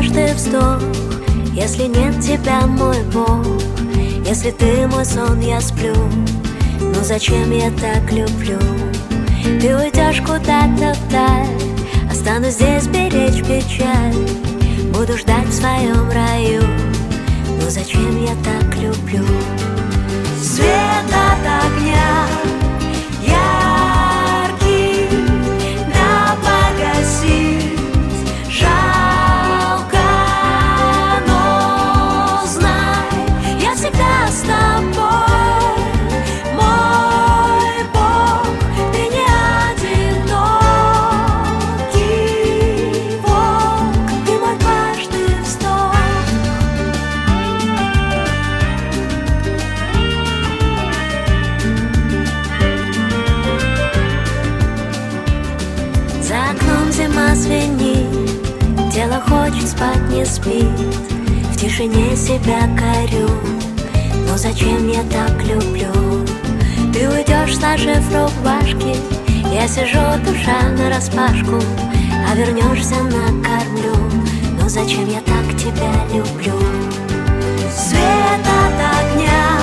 каждый вздох. Если нет тебя, мой Бог, если ты мой сон, я сплю. Ну зачем я так люблю? Ты уйдешь куда-то вдаль, останусь здесь беречь печаль. Буду ждать в своем раю. Ну зачем я так люблю? Свет от огня яркий, да погасить жалко, но знай, я всегда с тобой, мой Бог, ты не одинокий волк, ты мой каждый вздох. За окном зима звенит, тело хочет спать, не спит. В тишине себя корю, но зачем я так люблю? Ты уйдешь, сложив рубашки, я сижу, душа нараспашку, а вернешься, накормлю. Но зачем я так тебя люблю? Свет от огня